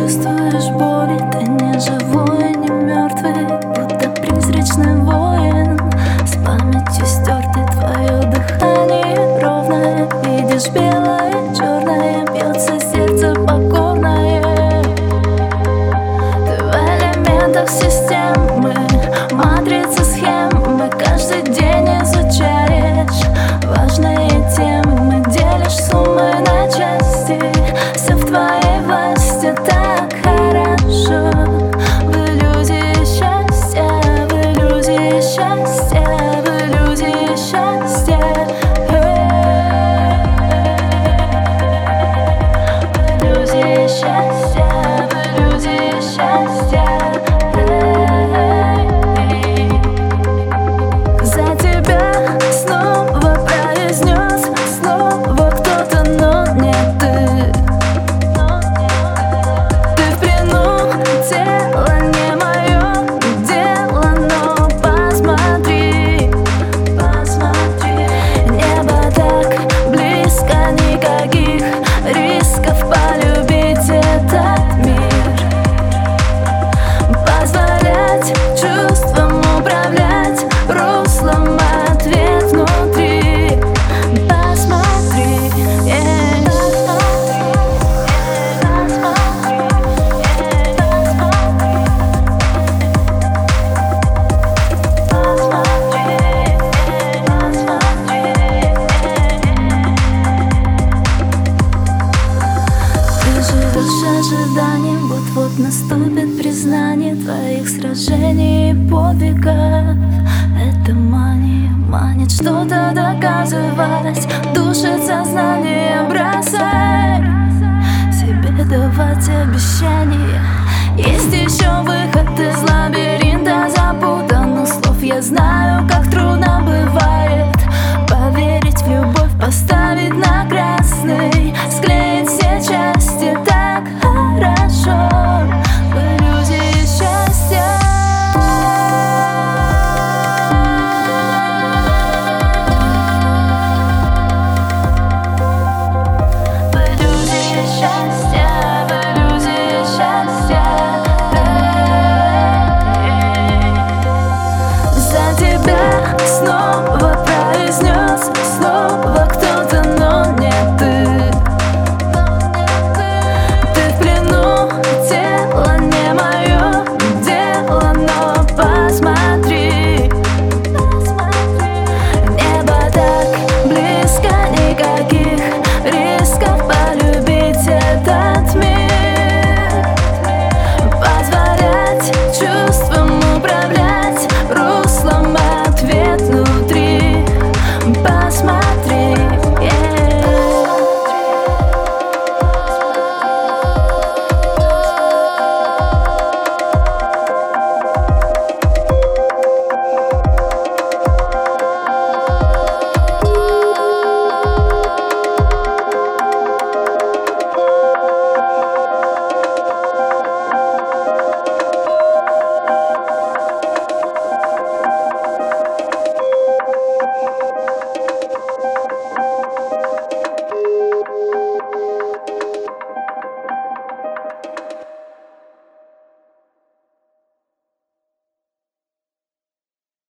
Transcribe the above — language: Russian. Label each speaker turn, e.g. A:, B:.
A: чувствуешь боль, ты не живой, не мертвый, будто призрачный воин, с памятью стерты твое дыхание ровное. Видишь белое, черное, бьется сердце покорное. Ты в элементах системы, матрицы схемы, каждый день изучаешь важные темы, делишь суммы на части, все в твоей власти, так хорошо. В иллюзии счастья, в иллюзии счастья, в иллюзии счастья. В иллюзии счастья, в иллюзии счастья. За тебя снова произнес слово кто-то, но не ты. Ты в плену, тело не мое дело, но посмотри, посмотри. Небо так близко, никаких рисков полюбить этот мир. Позволять чувствам управлять руслом, ответ внутри. Посмотри, ты живешь ожиданием, вот-вот наступит признание твоих сражений и подвигов. Это мания, манит что-то доказывать, душит сознание, бросай себе давать обещания. Есть еще выход из лабиринта запутанных слов, я знаю, как